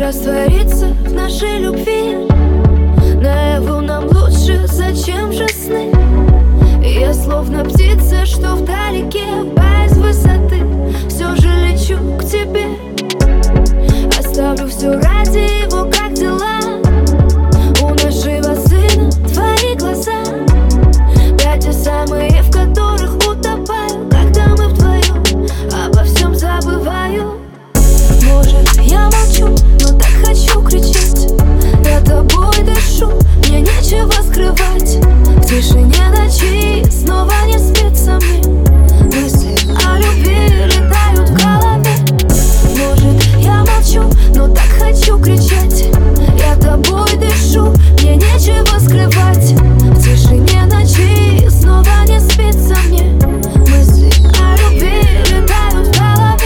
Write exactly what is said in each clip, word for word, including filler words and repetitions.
раствориться в нашей любви. Наяву нам лучше, зачем же сны? Я словно птица, что вдалеке, боясь высоты, все же лечу к тебе. Оставлю все ради его, как дела у нашего сына, твои глаза. Да, те самые, в которых утопаю, когда мы вдвоем обо всем забываю. Может, я молчу, но так хочу кричать. Я тобой дышу, мне нечего скрывать. В тишине ночи снова не спится мне. Мысли о любви летают в голове. Может, я молчу, но так хочу кричать. Я тобой дышу, мне нечего скрывать. В тишине ночи снова не спится мне. Мысли о любви летают в голове.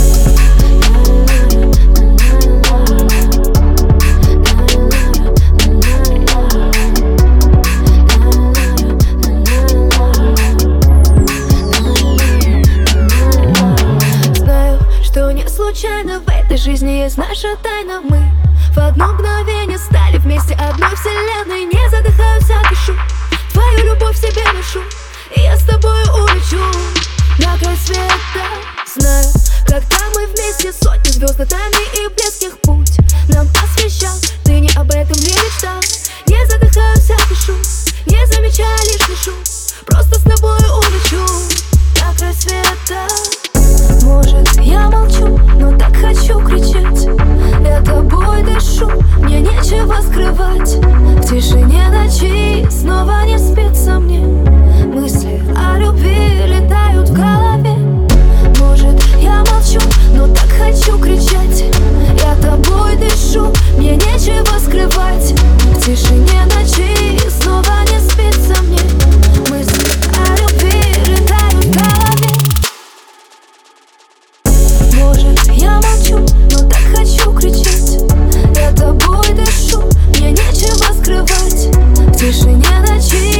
Знаю, что не случайно в этой жизни есть наша тайна. Мы в одно мгновение стали вместе одной вселенной. Не задыхаюсь, а дышу, твою любовь в себе ношу. И я с тобой улечу на край света. Знаю, когда мы вместе, сотни звезд над нами и близких путь нам освещал. Ты не об этом ли мечтал? Не задыхаюсь, а дышу, не замечая лишний шум. Просто с тобой улечу на край света. Может, я молчу, но так хочу кричать. Я тобой дышу, мне нечего скрывать. В тишине ночи снова не спится мне. Мысли о любви летают в голове. Может, я молчу, но так хочу кричать. Я тобой дышу, мне нечего скрывать. В тишине ночи снова не спится мне. Мысли о любви летают в голове. Может, я молчу, но так хочу кричать. Я тобой дышу, мне нечего скрывать. В тишине ночи